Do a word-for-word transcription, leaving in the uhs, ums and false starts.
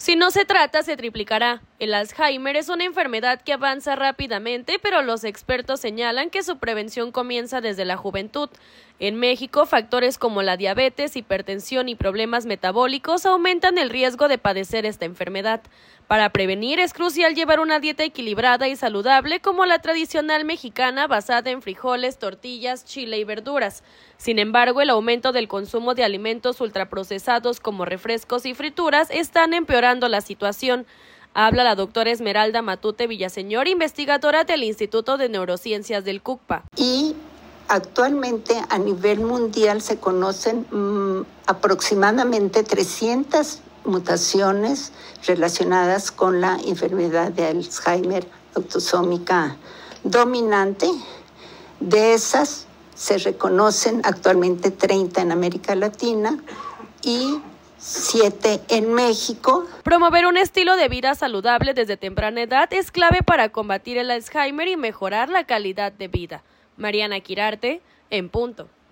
Si no se trata, se triplicará. El Alzheimer es una enfermedad que avanza rápidamente, pero los expertos señalan que su prevención comienza desde la juventud. En México, factores como la diabetes, hipertensión y problemas metabólicos aumentan el riesgo de padecer esta enfermedad. Para prevenir, es crucial llevar una dieta equilibrada y saludable como la tradicional mexicana basada en frijoles, tortillas, chile y verduras. Sin embargo, el aumento del consumo de alimentos ultraprocesados como refrescos y frituras están empeorando la situación. Habla la doctora Esmeralda Matute Villaseñor, investigadora del Instituto de Neurociencias del CUCPA. Y actualmente a nivel mundial se conocen mmm, aproximadamente trescientas mutaciones relacionadas con la enfermedad de Alzheimer autosómica dominante. De esas se reconocen actualmente treinta en América Latina y siete en México. Promover un estilo de vida saludable desde temprana edad es clave para combatir el Alzheimer y mejorar la calidad de vida. Mariana Quirarte, En Punto.